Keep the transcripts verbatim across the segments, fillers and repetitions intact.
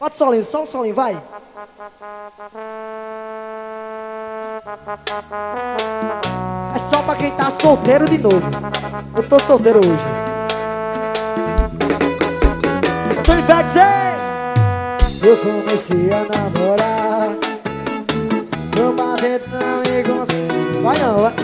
Bota o solinho, só um solinho, vai. É só pra quem tá solteiro de novo. Eu tô solteiro hoje. Tony Vex, eu comecei a namorar. Uma vez não me consegui. Vai não, vai.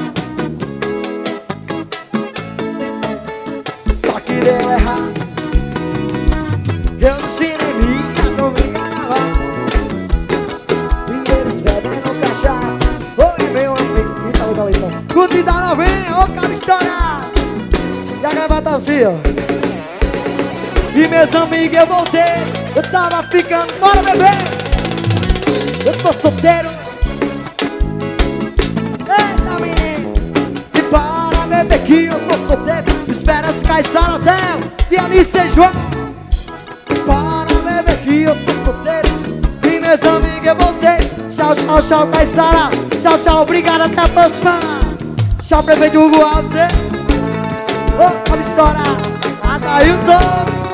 Só que deu errado. Eu no cineminha não me enganava. E eles bebendo cachaça. Oi, meu amigo. Então, então, então. Curte da novinha, ô cara história. E a gravata assim, ó. E meus amigos, eu voltei. Eu tava ficando, bora beber. Eu tô solteiro. Eita, menino. E para beber que eu tô solteiro. Espera se cair só no hotel. E ali ser João. Para beber que eu tô solteiro. E meus amigos, eu voltei. Tchau, tchau, tchau, Caissara. Tchau, tchau, obrigado, até a próxima. Tchau, prefeito Hugo Alves. Ô, oh, a história. Adailton.